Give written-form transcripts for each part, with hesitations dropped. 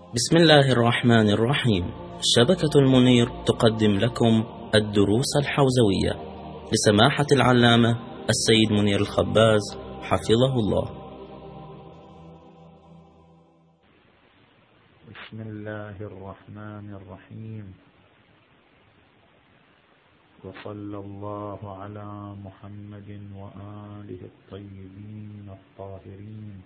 بسم الله الرحمن الرحيم. شبكة المنير تقدم لكم الدروس الحوزوية لسماحة العلامة السيد منير الخباز حفظه الله. بسم الله الرحمن الرحيم، وصلى الله على محمد وآله الطيبين الطاهرين.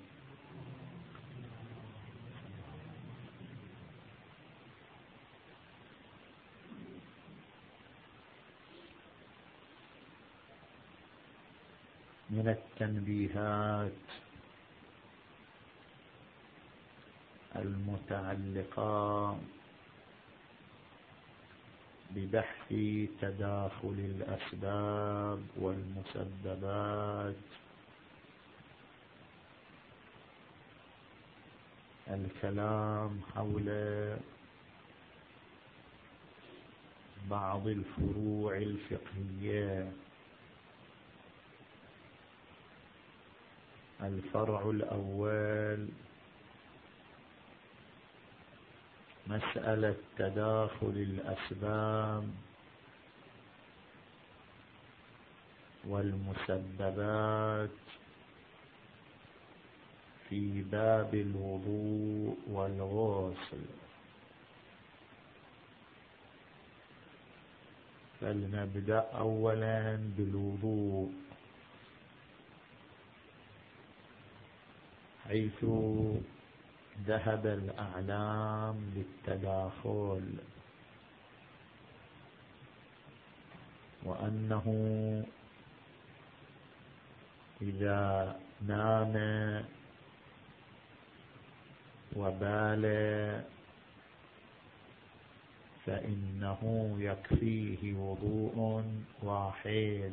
من التنبيهات المتعلقة ببحث تداخل الأسباب والمسببات الكلام حول بعض الفروع الفقهية. الفرع الأول مسألة تداخل الأسباب والمسببات في باب الوضوء والغسل. فلنبدأ أولا بالوضوء، حيث ذهب الأعلام للتداخل، وأنه إذا نام وبال فإنه يكفيه وضوء واحد.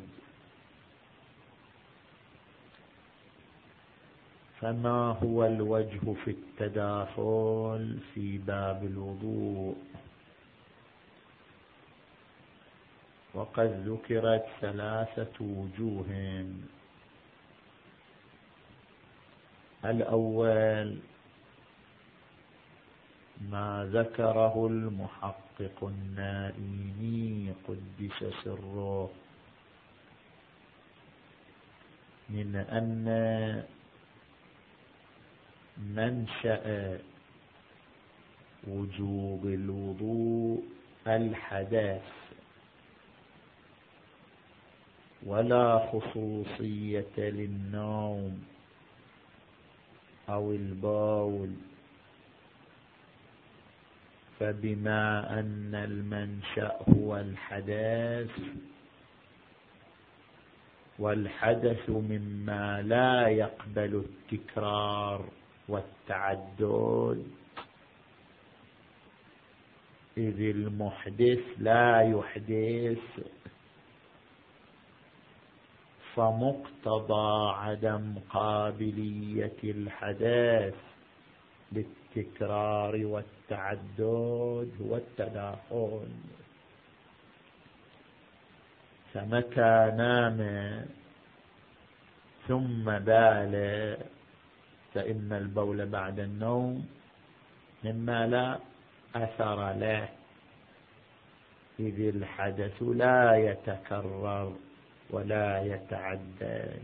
فما هو الوجه في التداخل في باب الوضوء؟ وقد ذكرت 3 وجوه. الأول ما ذكره المحقق النائيني قدس سره من أن منشأ وجوب الوضوء الحدث، ولا خصوصية للنوم أو البول. فبما أن المنشأ هو الحدث، والحدث مما لا يقبل التكرار والتعدد، إذ المحدث لا يحدث، فمقتضى عدم قابلية الحدث للتكرار والتعدد هو التداخل. فمتى نام ثم بال فإن البول بعد النوم مما لا أثر له، إذ الحدث لا يتكرر ولا يتعدد.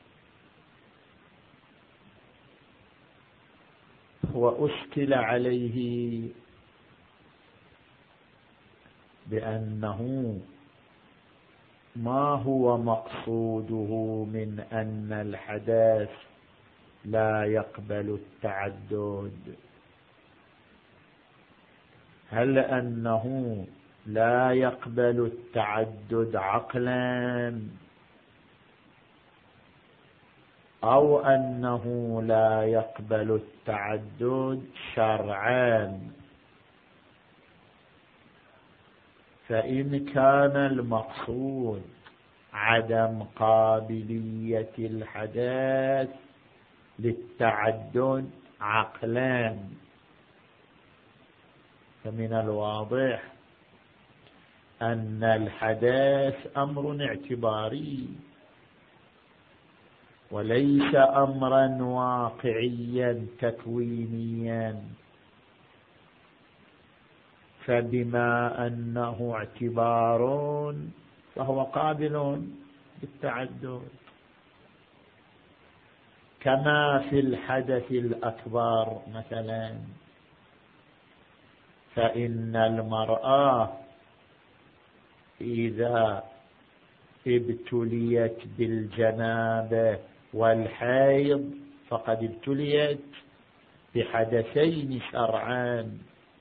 وأشكل عليه بأنه ما هو مقصوده من أن الحدث لا يقبل التعدد؟ هل أنه لا يقبل التعدد عقلا، أو أنه لا يقبل التعدد شرعا؟ فإن كان المقصود عدم قابلية الحدث للتعدد عقلا، فمن الواضح أن الحدث أمر اعتباري وليس أمرا واقعيا تكوينيا، فبما أنه اعتبار فهو قابل للتعدد، كما في الحدث الأكبر مثلا، فإن المرأة إذا ابتليت بالجنابة والحيض فقد ابتليت بحدثين شرعان،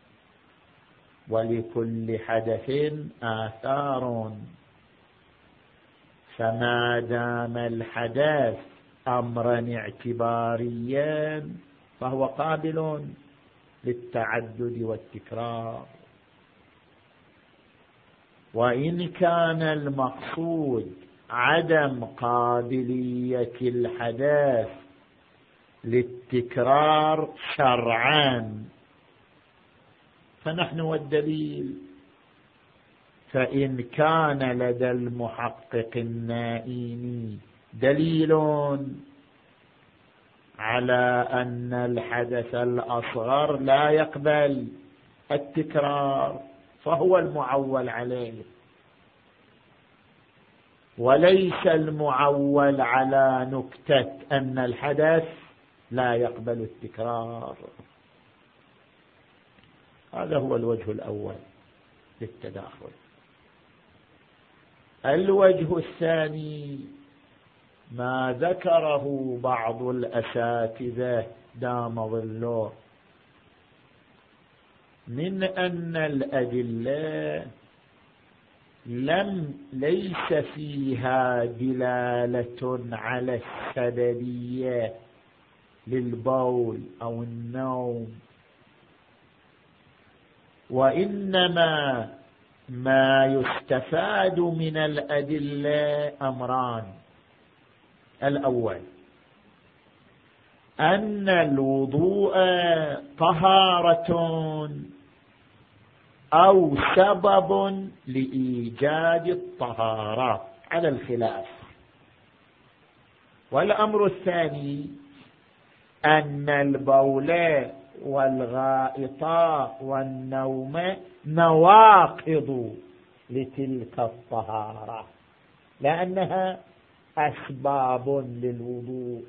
ولكل حدث آثار، فما دام الحدث أمرا اعتباريا فهو قابل للتعدد والتكرار. وإن كان المقصود عدم قابلية الحدث للتكرار شرعا فنحن والدليل، فإن كان لدى المحقق النائمي دليل على أن الحدث الأصغر لا يقبل التكرار فهو المعول عليه، وليس المعول على نكتة أن الحدث لا يقبل التكرار. هذا هو الوجه الأول للتداخل. الوجه الثاني ما ذكره بعض الأساتذة دام ظله من أن الأدلة ليس فيها دلالة على السببية للبول أو النوم، وإنما ما يستفاد من الأدلة أمران: الأول أن الوضوء طهارة أو سبب لإيجاد الطهارة على الخلاف، والأمر الثاني أن البول والغائط والنوم نواقض لتلك الطهارة لأنها أسباب للوضوء،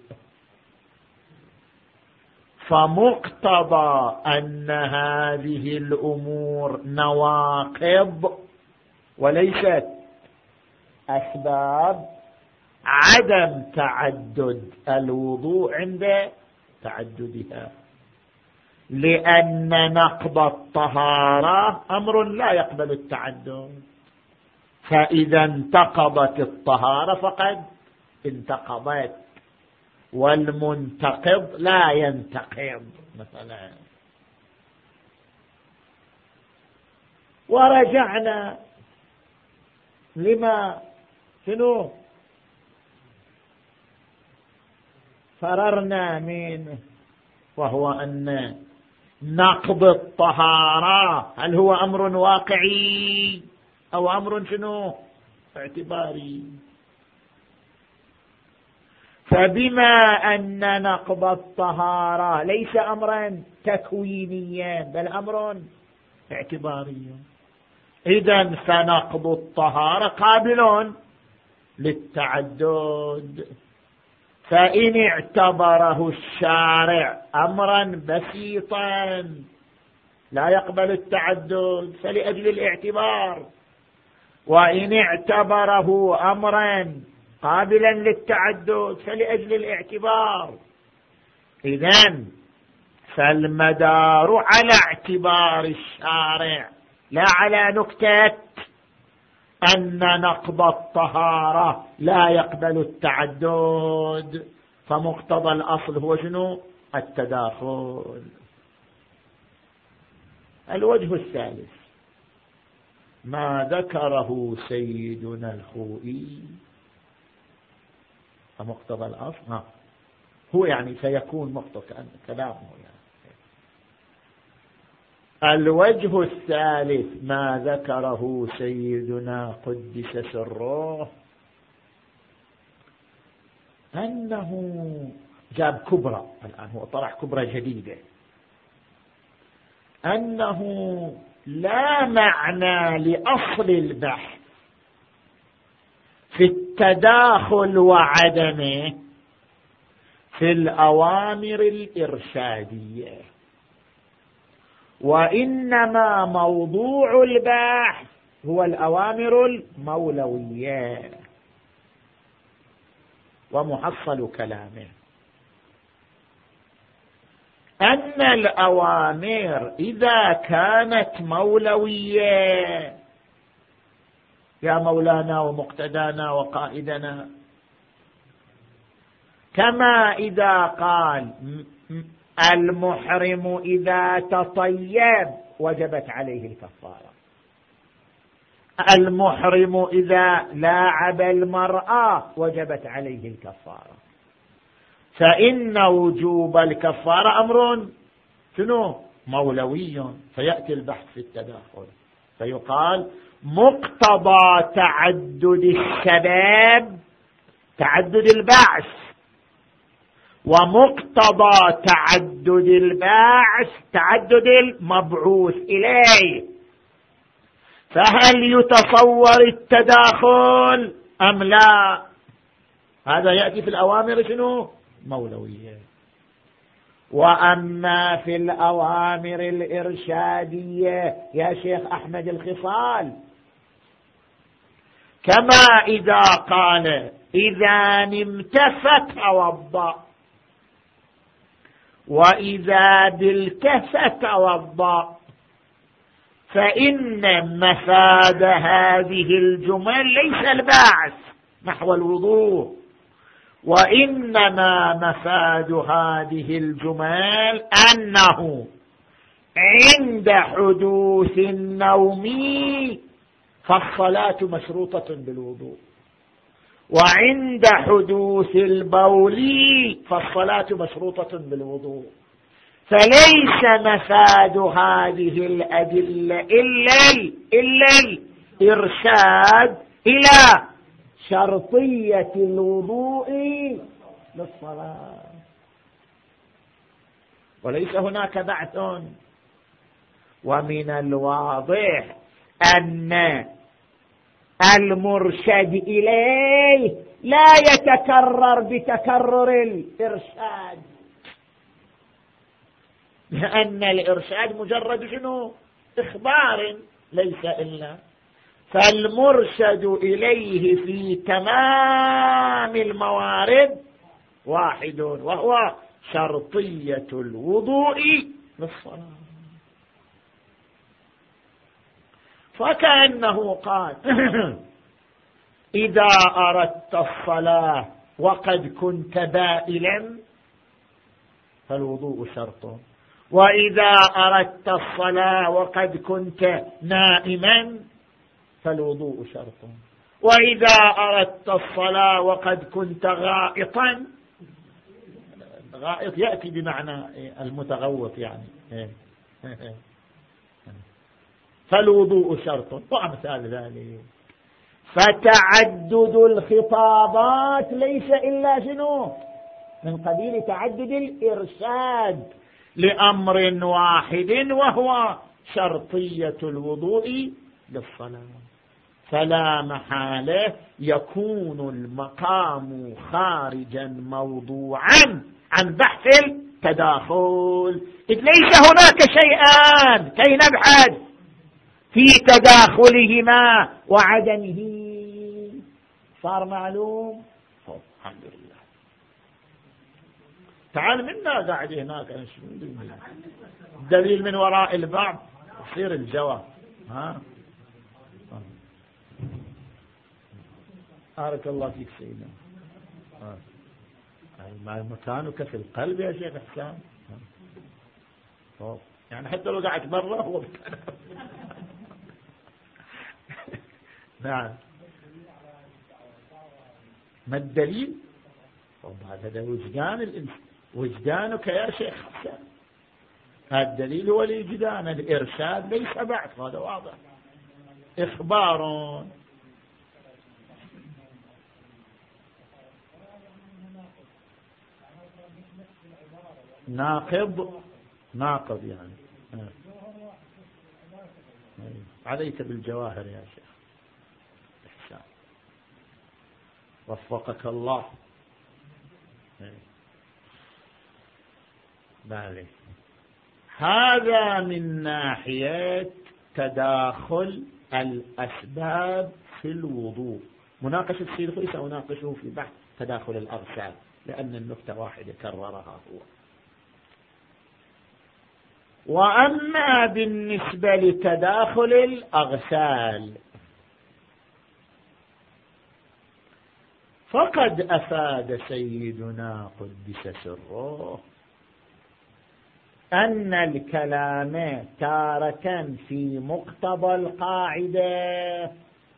فمقتضى أن هذه الأمور نواقض وليست أسباب عدم تعدد الوضوء عند تعددها، لأن نقض الطهارة أمر لا يقبل التعدد، فإذا انتقضت الطهارة فقد انتقضت، والمنتقض لا ينتقض مثلا. ورجعنا لما شنو فررنا منه، وهو أن نقض الطهارة هل هو أمر واقعي أو أمر شنو اعتباري؟ فبما أن نقض الطهارة ليس أمرا تكوينيا بل أمر اعتباري، إذن فنقض الطهارة قابل للتعدد، فإن اعتبره الشارع أمرا بسيطا لا يقبل التعدد فلأجل الاعتبار، وإن اعتبره أمرا قابلا للتعدد فلأجل الاعتبار. إذن فالمدار على اعتبار الشارع لا على نكتة أن نقض الطهارة لا يقبل التعدد، فمقتضى الأصل هو شنو؟ التداخل. الوجه الثالث ما ذكره سيدنا الخوئي مقتضى الأصل هو يعني سيكون مقتضى كلامه يعني. الوجه الثالث ما ذكره سيدنا قدس سره أنه جاب كبرى، الآن هو طرح كبرى جديدة، أنه لا معنى لأصل البحث في التداخل وعدمه في الأوامر الإرشادية، وإنما موضوع البحث هو الأوامر المولوية. ومحصل كلامه أن الأوامر إذا كانت مولوية يا مولانا ومقتدانا وقائدنا، كما إذا قال المحرم إذا تطيب وجبت عليه الكفارة، المحرم إذا لاعب المرأة وجبت عليه الكفارة، فإن وجوب الكفارة أمر شنو؟ مولوي. فيأتي البحث في التداخل فيقال مقتضى تعدد السبب تعدد البعث، ومقتضى تعدد البعث تعدد المبعوث إليه. فهل يتصور التداخل أم لا؟ هذا يأتي في الأوامر شنو؟ مولوية. وأما في الأوامر الإرشادية يا شيخ أحمد الخصال، كما إذا قال إذا نمت فتوضأ، وإذا دلت فتوضأ، فإن مفاد هذه الجمل ليس البعث نحو الوضوء، وإنما مفاد هذه الجمل أنه عند حدوث النوم فالصلاة مشروطة بالوضوء، وعند حدوث البول فالصلاة مشروطة بالوضوء. فليس مفاد هذه الأدلة إلا الإرشاد إلى شرطية الوضوء للصلاة، وليس هناك بعث. ومن الواضح أن المرشد إليه لا يتكرر بتكرر الإرشاد، لأن الإرشاد مجرد شنو؟ إخبار ليس إلا. فالمرشد إليه في تمام الموارد واحد، وهو شرطية الوضوء للصلاة. فكأنه قال إذا أردت الصلاة وقد كنت بائلا فالوضوء شرط، وإذا أردت الصلاة وقد كنت نائما فالوضوء شرط، وإذا أردت الصلاة وقد كنت غائطا، غائط يأتي بمعنى المتغوط يعني، فالوضوء شرط، وأمثال ذلك. فتعدد الخطابات ليس إلا شنو؟ من قبيل تعدد الإرشاد لأمر واحد، وهو شرطية الوضوء للصلاة. فلا محالة يكون المقام خارجا موضوعا عن بحث التداخل، إذ ليس هناك شيئان كي نبحث في تداخلهما وعدمه. صار معلوم؟ الحمد لله. تعال منا قاعد هناك دليل من وراء البعض يصير الجواب. بارك الله فيك سيدنا. مكانك في القلب يا شيخ حسام. يعني حتى لو قاعد برا هو نعم. ما الدليل؟ هذا وجدان الإنسان، وجدانك يا شيخ حسان. الدليل هو الوجدان، الإرشاد ليس بعث، هذا واضح، إخبار. ناقض يعني عليك بالجواهر يا شيخ إحسان، وفقك الله. بالي هذا من ناحية تداخل الأسباب في الوضوء. مناقشة السيد الخوئي سأناقشه في بحث تداخل الأغسال، لأن النكتة واحدة كررها هو. وأما بالنسبة لتداخل الأغسال فقد أفاد سيدنا قدس سره أن الكلام تارة في مقتضى القاعدة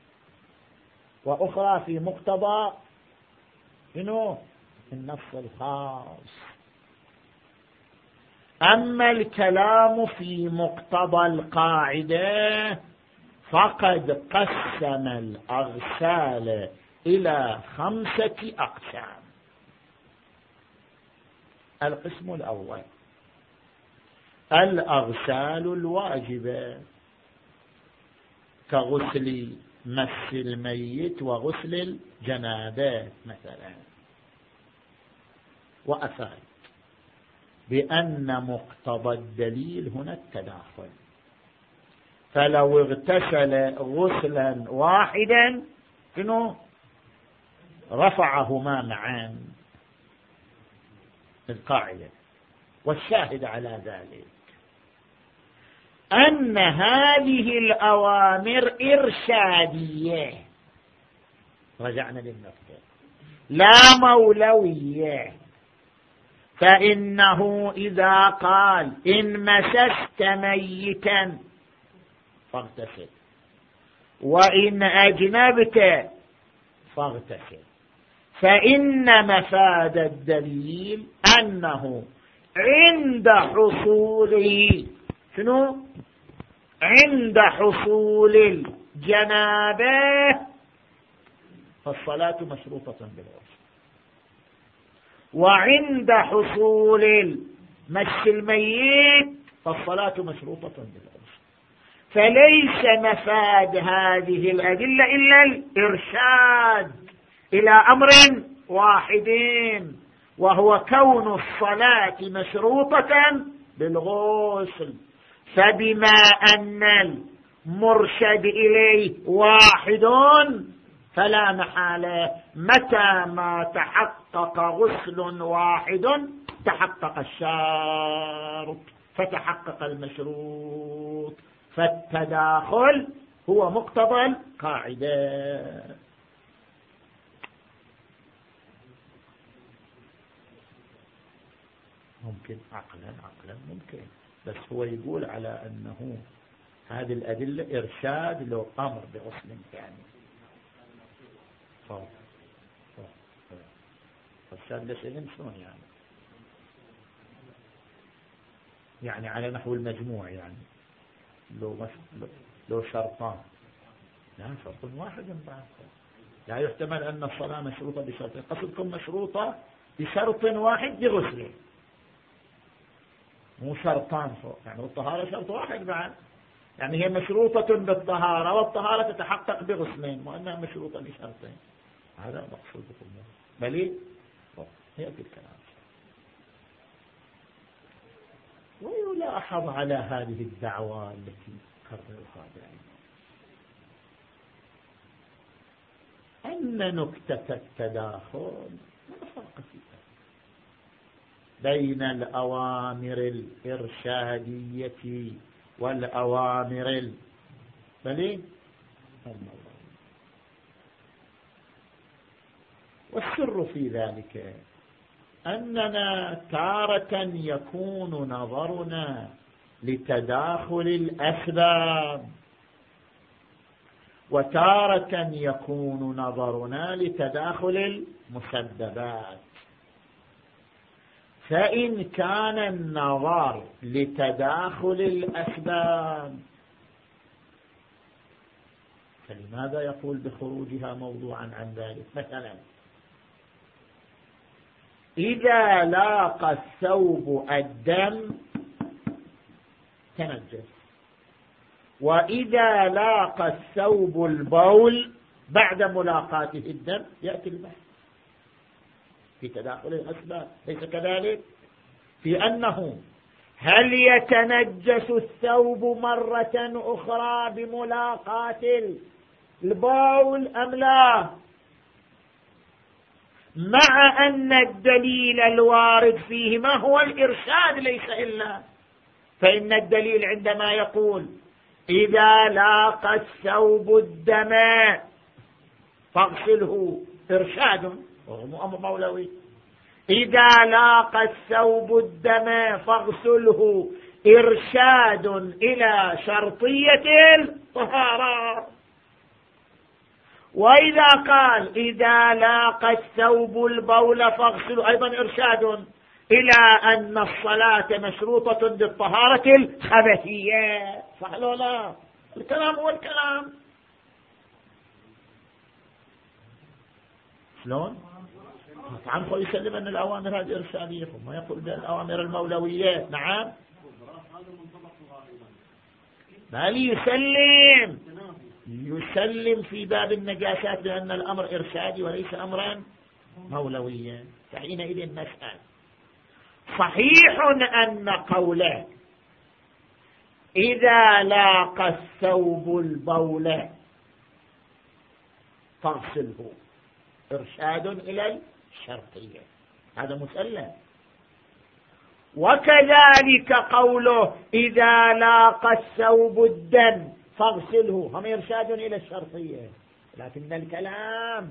وأخرى في مقتضى النص الخاص. أما الكلام في مقتضى القاعدة فقد قسم الأغسال إلى 5 أقسام. القسم الأول الأغسال الواجبة كغسل مس الميت وغسل الجنابة مثلا، وأفاد بأن مقتضى الدليل هنا التداخل، فلو اغتسل غسلا واحدا رفعهما معا القاعدة. والشاهد على ذلك أن هذه الأوامر إرشادية، رجعنا للنقطة، لا مولوية. فإنه إذا قال إن مسست ميتا فاغتسل، وإن أجنبت فاغتسل، فإن مفاد الدليل أنه عند حصوله عند حصول الجنابة فالصلاة مشروطة بالغسل، وعند حصول مس الميت فالصلاة مشروطة بالغسل. فليس مفاد هذه الأدلة إلا الإرشاد إلى أمر واحد، وهو كون الصلاة مشروطة بالغسل. فبما أن المرشد إليه واحد فلا محالة متى ما تحقق غسل واحد تحقق الشرط فتحقق المشروط، فالتداخل هو مقتضى القاعدة. ممكن عقلا ممكن، بس هو يقول على أنه هذه الأدلة إرشاد لو أمر بغسل ثاني. إرشاد لشيء شلون يعني على نحو المجموع، يعني لو شرطان، لا شرط واحد بعد، لا يحتمل أن الصلاة مشروطة بشرطين. قصدكم مشروطة بشرط واحد بغسل، مو شرطان فوق، يعني الطهارة شرط واحد بعد، يعني هي مشروطة بالطهارة والطهارة تتحقق بغسلين، وأنها مشروطة بشرطين. هذا مقصودكم بلي يأتي الكلام. ويلاحظ على هذه الدعوة التي كررها دائما أن نكتة التداخل لا فرق فيها بين الأوامر الإرشادية والأوامر بلي الموضوعية. والسر في ذلك أننا تارة يكون نظرنا لتداخل الأسباب، وتارة يكون نظرنا لتداخل المسببات. فإن كان النظر لتداخل الأسباب فلماذا يقول بخروجها موضوعا عن ذلك؟ مثلا إذا لاقى الثوب الدم تنجس، وإذا لاقى الثوب البول بعد ملاقاته الدم يأتي البحث في تداخل الأسباب، ليس كذلك؟ في أنه هل يتنجس الثوب مرة أخرى بملاقاة البول أم لا، مع أن الدليل الوارد فيه ما هو الإرشاد ليس إلا، فإن الدليل عندما يقول إذا لاقى الثوب الدم فاغسله إرشاد وهو مولوي، إذا لاقى الثوب الدم فاغسله إرشاد إلى شرطية الطهارة. وإذا قال إذا لاقى الثوب البول فاغسله أيضا إرشاد إلى أن الصلاة مشروطة بالطهارة الخبثية. صح ولا لا؟ الكلام هو الكلام. شلون؟ عنه يسلم أن الأوامر هذه إرشادية، ثم يقول بالأوامر المولويات. نعم، بل يسلم في باب النجاسات بأن الأمر إرشادي وليس أمرا مولويا. فحينئذ نسأل صحيح أن قوله إذا لاقى الثوب البول فاغسله إرشاد إلى الشرطية، هذا مسلم. وكذلك قوله إذا لاقى الثوب الدم فاغسله هم إرشاد إلى الشرطية، لكن الكلام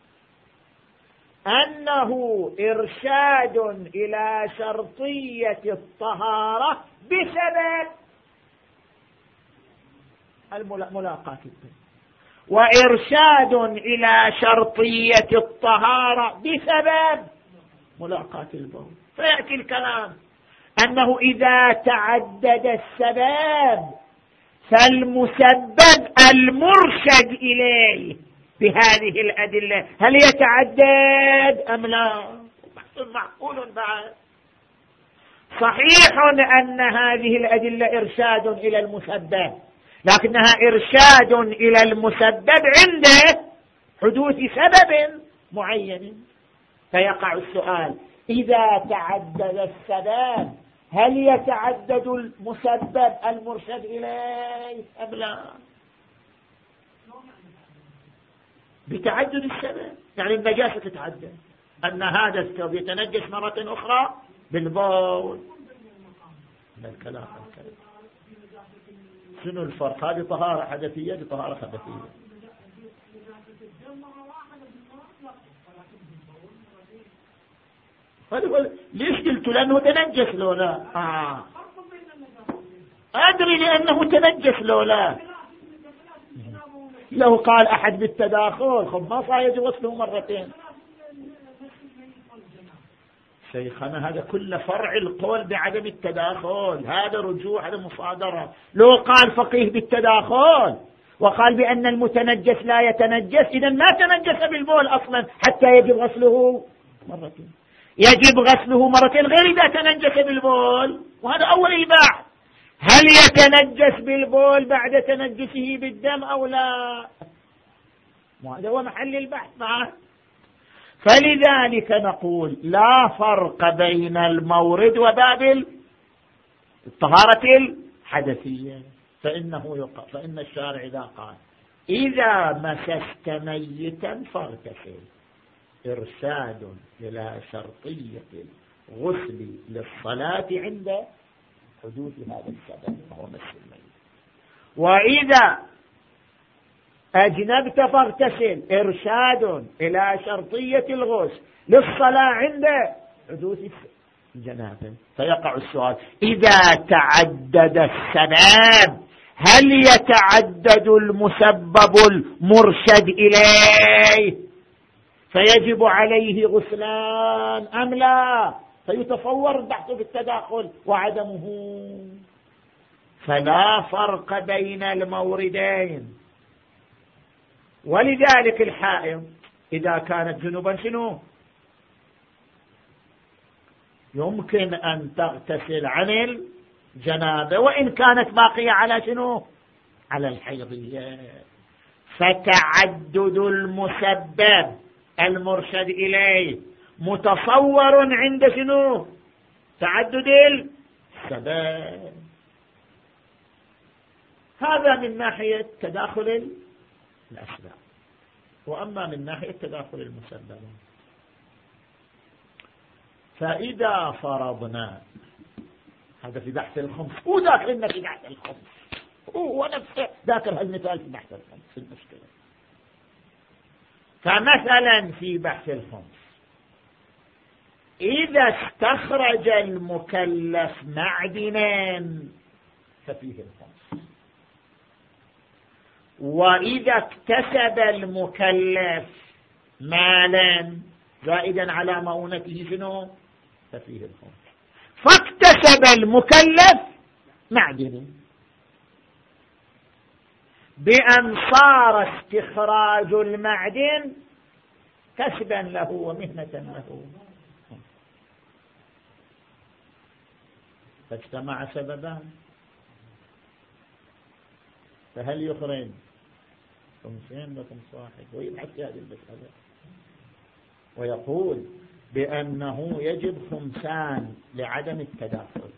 أنه إرشاد إلى شرطية الطهارة بسبب ملاقاة الدم، وإرشاد إلى شرطية الطهارة بسبب ملاقاة البول. فيأتي الكلام أنه إذا تعدد السبب فالمسبب المرشد إليه بهذه الأدلة هل يتعدد أم لا؟ معقول بعد. صحيح أن هذه الأدلة إرشاد إلى المسبب، لكنها إرشاد إلى المسبب عند حدوث سبب معين. فيقع السؤال إذا تعدد السبب هل يتعدد المسبب المرشد إليه أم لا؟ بتعدد السبب، يعني النجاسة تتعدد، أن هذا الثوب يتنجس مرة أخرى بالبول. هذا الكلام شنو الفرق؟ هذه طهارة حدثية بطهارة خبثية. ليش قلت؟ لأنه تنجس لو لا. أدري لأنه تنجس لو لا. لو قال أحد بالتداخل خب ما صار يجب غسله مرتين. شيخنا هذا كل فرع القول بعدم التداخل، هذا رجوع، هذا مصادرة. لو قال فقيه بالتداخل وقال بأن المتنجس لا يتنجس، إذا ما تنجس بالبول أصلا حتى يجب غسله مرتين. يجب غسله مرتين غير إذا تنجس بالبول، وهذا أول البحث، هل يتنجس بالبول بعد تنجسه بالدم أو لا؟ وهذا هو محل البحث معه. فلذلك نقول لا فرق بين المورد وباب الطهارة الحدثية. فإن الشارع إذا قال إذا مسست ميتا فاغتسل إرشاد إلى شرطية الغسل للصلاة عند حدوث هذا السبب وهو مس الميت. وإذا أجنبت فاغتسل إرشاد إلى شرطية الغسل للصلاة عند حدوث الجنابة. فيقع السؤال إذا تعدد السبب هل يتعدد المسبب المرشد إليه فيجب عليه غسلان أم لا؟ فيتصور البحث بالتداخل وعدمه. فلا فرق بين الموردين. ولذلك الحائض إذا كانت جنوبا شنو؟ يمكن أن تغتسل عن الجنابة وإن كانت باقية على شنو؟ على الحيضية. فتعدد المسبب المرشد إليه متصور عند شنو؟ تعدد السبب. هذا من ناحية تداخل الأسباب. وأما من ناحية تداخل المسببات، فإذا فرضنا، هذا في بحث الخمس، وداخلنا في بحث الخمس، ونفسه ذاكر هالمثال في بحث الخمس في المشكلة. فمثلا في بحث الخمس إذا استخرج المكلف معدنا ففيه الخمس، وإذا اكتسب المكلف مالا زائدا على مؤونته شنو؟ ففيه الخمس. فاكتسب المكلف معدنا بأن صار استخراج المعدن كسبا له ومهنة له، فاجتمع سببان. فهل يخرج خمسين وخمس واحد؟ ويبحث في هذه المسألة ويقول بأنه يجب خمسان لعدم التداخل.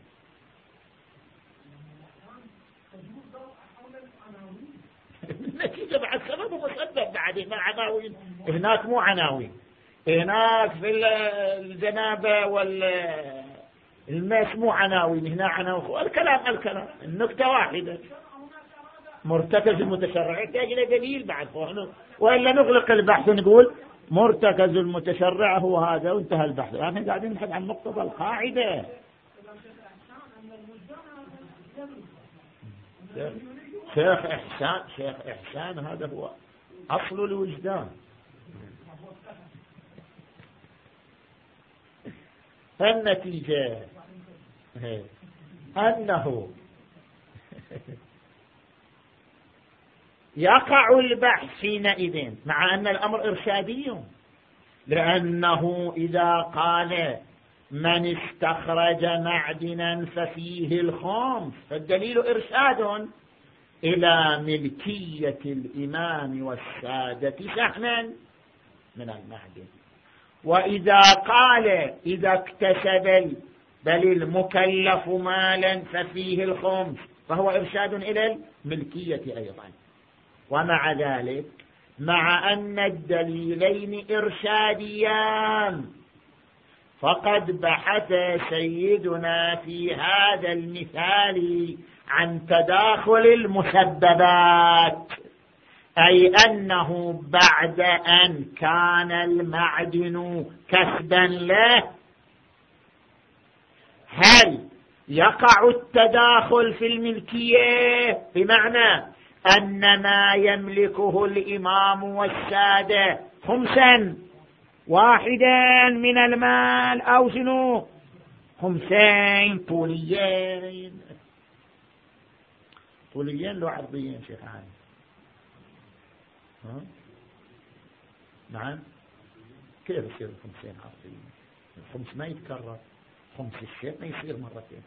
النتيجة بعد سبب ومسبب. بعد هنا عناوين، هناك مو عناوين، هناك في الجنابة والماس مو عناوين، هنا عناوين. الكلام النكتة واحدة. مرتكز المتشرع يحتاج إلى دليل بعد، وإلا نغلق البحث ونقول مرتكز المتشرع هو هذا وانتهى البحث. احنا قاعدين نبحث عن مقتضى القاعدة. شيخ إحسان هذا هو أصل الوجدان. النتيجة أنه يقع البحث حينئذ مع أن الأمر إرشادي، لأنه إذا قال من استخرج معدنا ففيه الخمس فالدليل إرشاد إلى ملكية الإمام والسادة سهما من المعدن. وإذا قال إذا اكتسب بل المكلف مالا ففيه الخمس فهو إرشاد إلى الملكية أيضا. ومع ذلك مع أن الدليلين إرشاديان فقد بحث سيدنا في هذا المثال عن تداخل المسببات، أي أنه بعد أن كان المعدن كسبا له هل يقع التداخل في الملكية، بمعنى أن ما يملكه الإمام والسادة خمسا واحدا من المال أو شنو خمسين طوليين لو عرضيين شيخ عالي. نعم كيف يصير الخمسين عرضيين؟ الخمس ما يتكرر، خمس الشيء ما يصير مرتين.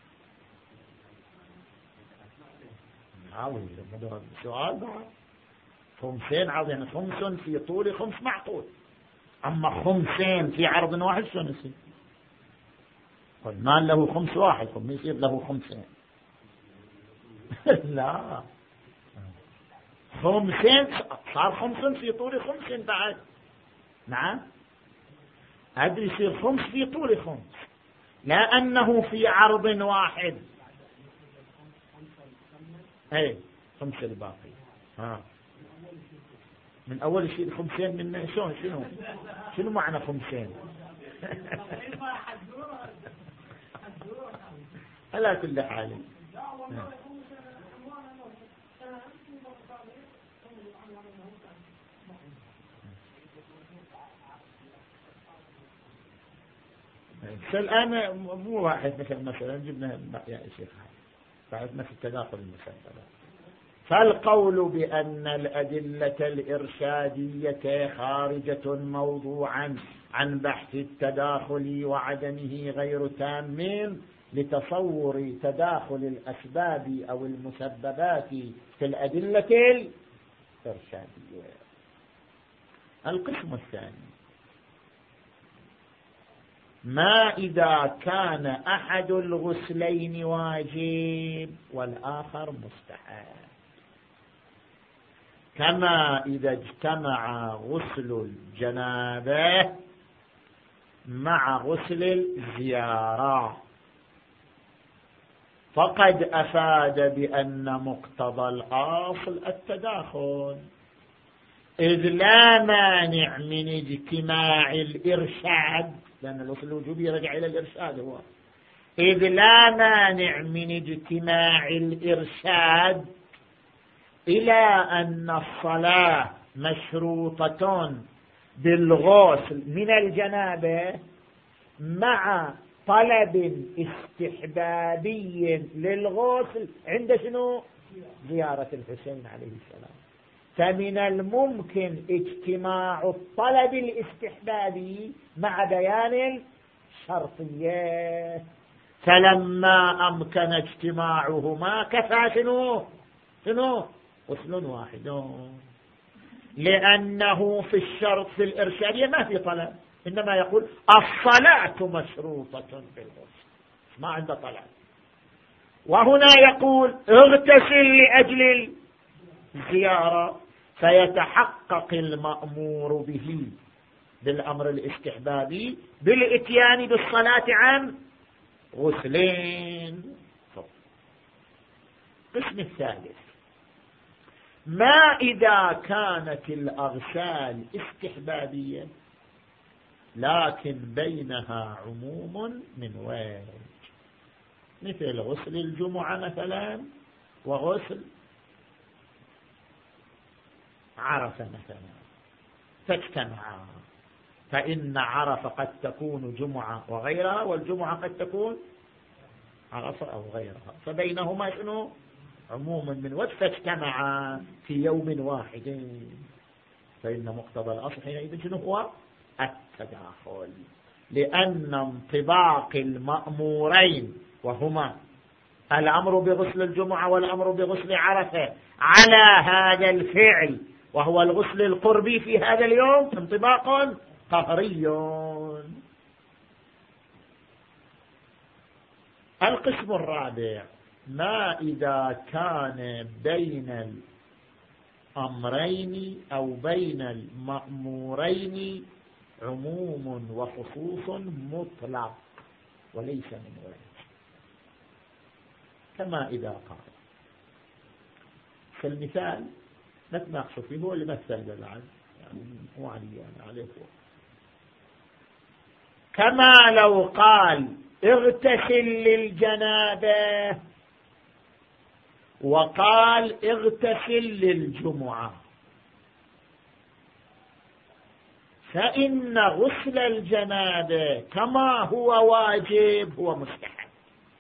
عاوز سؤال بعد خمسين عرض، يعني خمس في طول خمس معقول، أما خمسين في عرض واحد شو نصير؟ المال له خمس واحد ما يصير له خمسين. لا خمسين صار خمس في طول خمس بعد. نعم هذا يصير خمس في طول خمس، لا أنه في عرض واحد. اي خمسة الباقي. من أول شيء خمسين من شنو معنى خمسين؟ على كل حال الآن مو واحد مثلا جبنا يا شيخ بعدنا في التداخل المسببات. فالقول بأن الأدلة الإرشادية خارجة موضوعا عن بحث التداخل وعدمه غير تام لتصور تداخل الأسباب أو المسببات في الأدلة الإرشادية. القسم الثاني: ما إذا كان أحد الغسلين واجب والآخر مستحب، كما إذا اجتمع غسل الجنابة مع غسل الزيارة، فقد أفاد بأن مقتضى الأصل التداخل، إذ لا مانع من اجتماع الإرشاد، لأن الأصل الوجوبي يرجع إلى الإرشاد، هو إذ لا مانع من اجتماع الإرشاد إلى أن الصلاة مشروطة بالغسل من الجنابة مع طلب استحبابي للغسل عند شنو؟ زيارة الحسين عليه السلام. فمن الممكن اجتماع الطلب الاستحبابي مع بيان الشرطية، فلما أمكن اجتماعهما كفى شنو؟ غسل واحد، لأنه في الشرط في الإرشادية ما في طلب، إنما يقول الصلاة مشروطة بالغسل، ما عنده طلب. وهنا يقول اغتسل لأجل الزيارة، فيتحقق المأمور به بالأمر الاستحبابي بالإتيان بالصلاة عن غسلين. القسم الثالث: ما إذا كانت الأغسال استحبابية لكن بينها عموم من وجه، مثل غسل الجمعة مثلا وغسل عرفة مثلا، فاجتمعا، فإن عرفة قد تكون جمعة وغيرها، والجمعة قد تكون عرفة أو غيرها، فبينهما شنو؟ عموم من وجه، فاجتمعا في يوم واحد، فإن مقتضى الأصل حينئذ شنو هو؟ التداخل، لأن انطباق المأمورين وهما الأمر بغسل الجمعة والأمر بغسل عرفة على هذا الفعل وهو الغسل القربي في هذا اليوم انطباق قهري. القسم الرابع: ما إذا كان بين الأمرين أو بين المأمورين عموم وخصوص مطلق وليس من وجه، كما إذا قال في المثال نتناقش فيه، هو اللي مثل بالعد يعني مو عليكم، كما لو قال اغتسل للجنابة وقال اغتسل للجمعة، فإن غسل الجنابة كما هو واجب هو مستحب،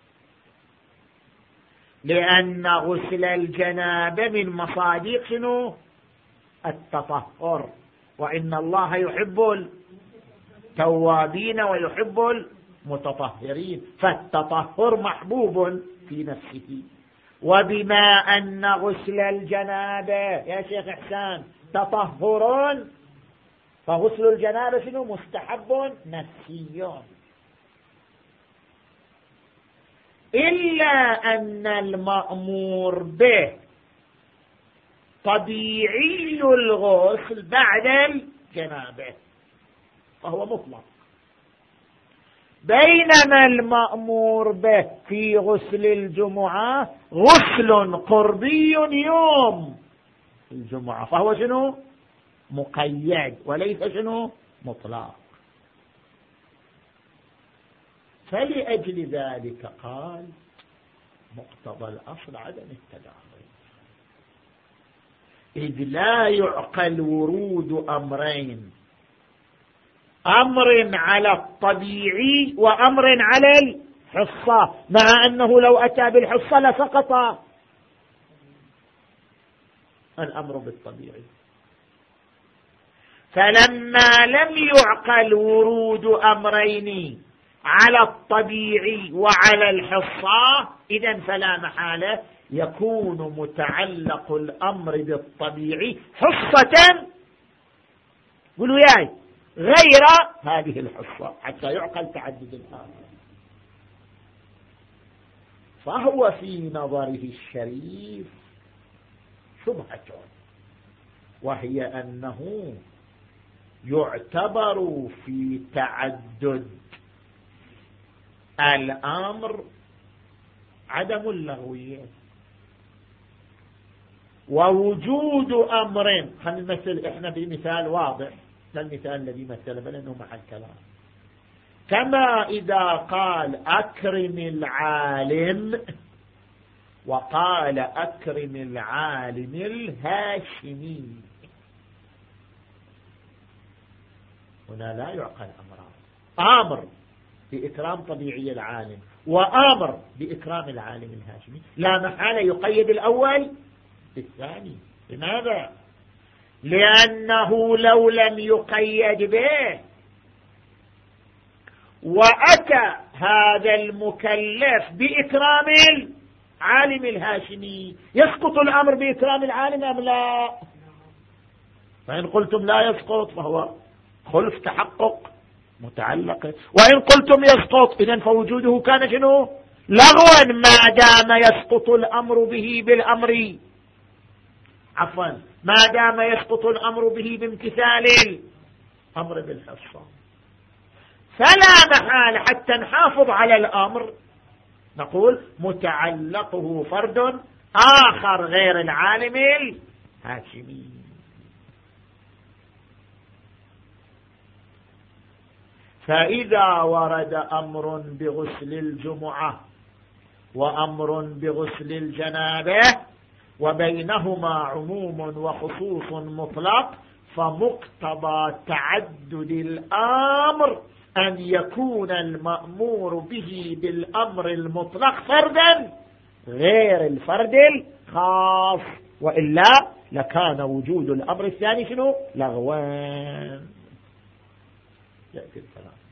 لأن غسل الجنابة من مصادق شنو؟ التطهر، وإن الله يحب التوابين ويحب المتطهرين، فالتطهر محبوب في نفسه. وبما أن غسل الجنابة يا شيخ إحسان تطهر، فغسل الجنابة شنو؟ مستحب نفسي، إلا أن المأمور به طبيعي الغسل بعد الجنابة فهو مطلق، بينما المأمور به في غسل الجمعة غسل قربي يوم الجمعة فهو شنو؟ مقيد وليس شنو؟ مطلق. فلأجل ذلك قال مقتضى الأصل عدم التداخل، إذ لا يعقل ورود أمرين، أمر على الطبيعي وأمر على الحصة، مع أنه لو أتى بالحصة لسقط الأمر بالطبيعي. فلما لم يعقل ورود أمرين على الطبيعي وعلى الحصة، إذن فلا محالة يكون متعلق الأمر بالطبيعي حصة، قولوا ياي، غير هذه الحصة حتى يعقل تعدد الآمر. فهو في نظره الشريف شبهة، وهي أنه يعتبر في تعدد الأمر عدم اللغوية، ووجود أمر. خلينا نمثل إحنا بمثال واضح، المثال الذي مثل بلنه مع الكلام، كما إذا قال أكرم العالم وقال أكرم العالم الهاشمي، هنا لا يعقل أمران، أمر بإكرام طبيعي العالم وأمر بإكرام العالم الهاشمي، لا محالة يقيد الأول بالثاني. لماذا؟ لأنه لو لم يقيد به وأتى هذا المكلف بإكرام العالم الهاشمي يسقط الأمر بإكرام العالم أم لا؟ فإن قلتم لا يسقط فهو خلف تحقق متعلق، وإن قلتم يسقط إذن فوجوده كان شنو؟ لغوا، ما دام يسقط الأمر به بالأمر، عفوا ما دام يسقط الأمر به بامتثال الأمر بالحصة. فلا محال حتى نحافظ على الأمر نقول متعلقه فرد آخر غير العالم الهاشمي. فإذا ورد أمر بغسل الجمعة وأمر بغسل الجنابة وبينهما عموم وخصوص مطلق، فمقتضى تعدد الأمر أن يكون المأمور به بالأمر المطلق فردا غير الفرد الخاص، وإلا لكان وجود الأمر الثاني شنو؟ لغوان. يأتي الكلام.